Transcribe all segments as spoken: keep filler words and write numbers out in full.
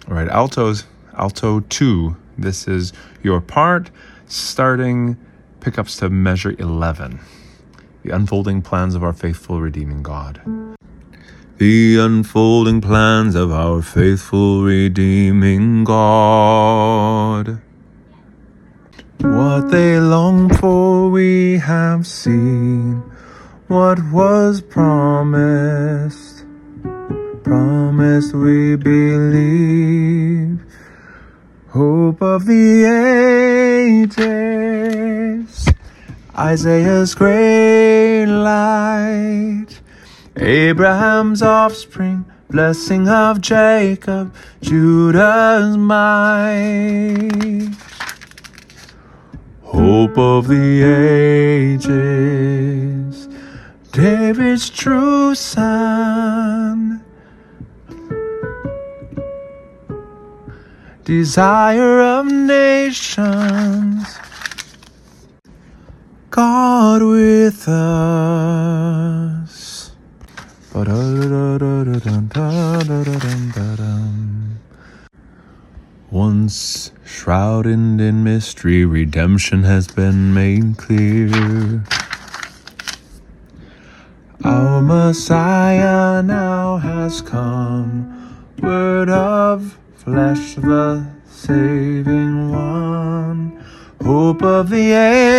All right, altos, alto two. This is your part, starting pickups to measure eleven. The unfolding plans of our faithful redeeming God. The unfolding plans of our faithful redeeming God. What they long for we have seen, what was promised, promised we believe. Hope of the ages, Isaiah's great light, Abraham's offspring, blessing of Jacob, Judah's might. Hope of the ages, David's true son, desire of nations, God with us. Once shrouded in mystery, redemption has been made clear. Our Messiah now has come, word of flesh, the saving one. Hope of the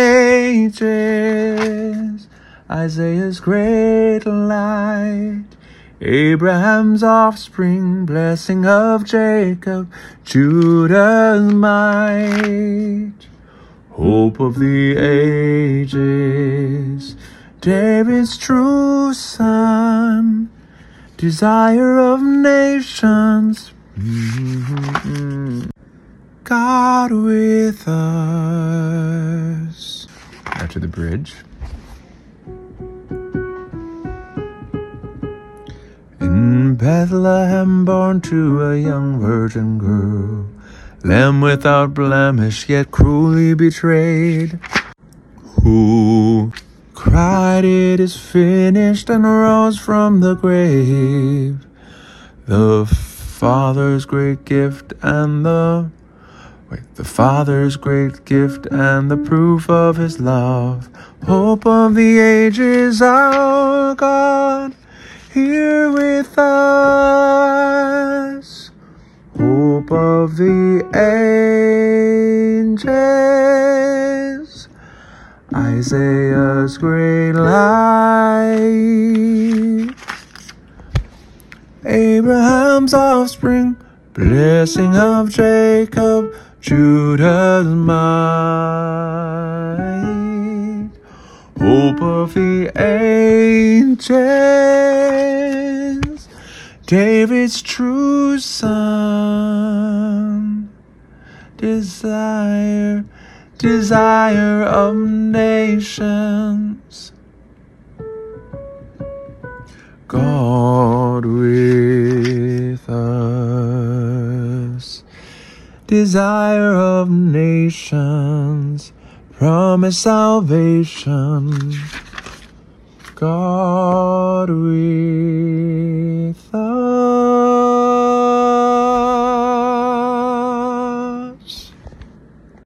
ages, Isaiah's great light, Abraham's offspring, blessing of Jacob, Judah's might. Hope of the ages, David's true son, desire of nations, God with us. Now to the bridge. In Bethlehem born to a young virgin girl, lamb without blemish yet cruelly betrayed, who cried it is finished and rose from the grave. The Father's great gift and the wait, the Father's great gift and the proof of his love. Hope of the ages, our God, here with us. Hope of the ages, Isaiah's great light, Abraham's offspring, blessing of Jacob, Judah's might. Hope of the ages, David's true son, desire, desire of nations, God with us. Desire of nations, promise salvation, God with